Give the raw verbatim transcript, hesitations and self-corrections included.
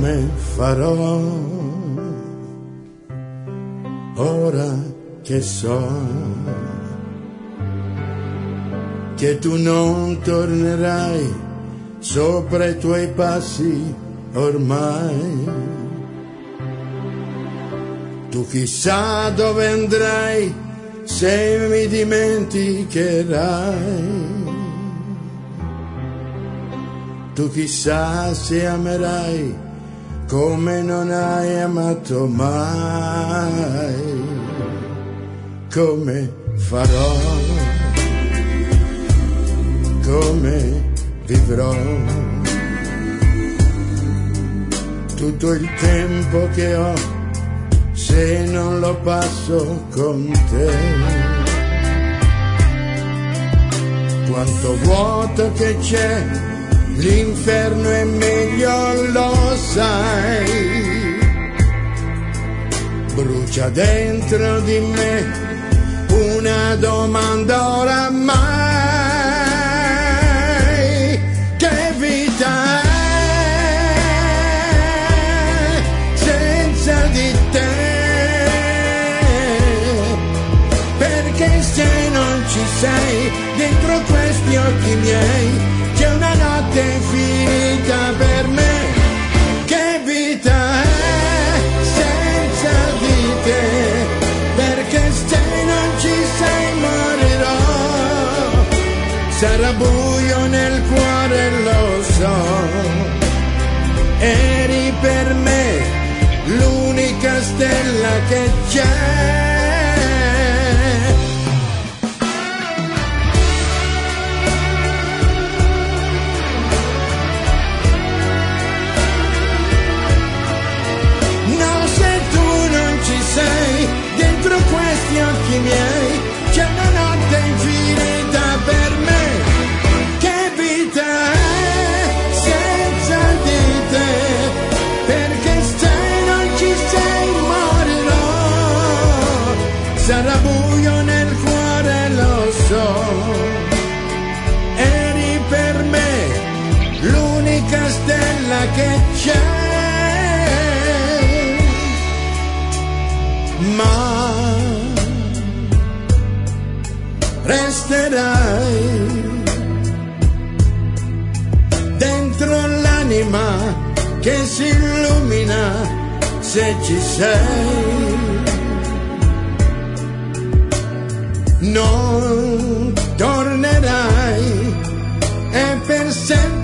come farò ora che so che tu non tornerai sopra i tuoi passi ormai. Tu chissà dove andrai se mi dimenticherai. Tu chissà se amerai come non hai amato mai. Come farò, come vivrò tutto il tempo che ho se non lo passo con te. Quanto vuoto che c'è, l'inferno è meglio, lo sai. Brucia dentro di me una domanda oramai: che vita è senza di te? Perché se non ci sei dentro questi occhi miei c'è una notte finita per me. Che vita è senza di te? Perché se non ci sei morirò. Sarà buio nel cuore, lo so. Eri per me l'unica stella che c'è. Sei dentro questi occhi miei, c'è una notte infinita per me. Che vita è senza di te? Perché se non ci sei morirò. Sarà buio nel cuore, lo so. Eri per me l'unica stella che c'è. Ma resterai dentro l'anima che si illumina se ci sei. Non tornerai e per sempre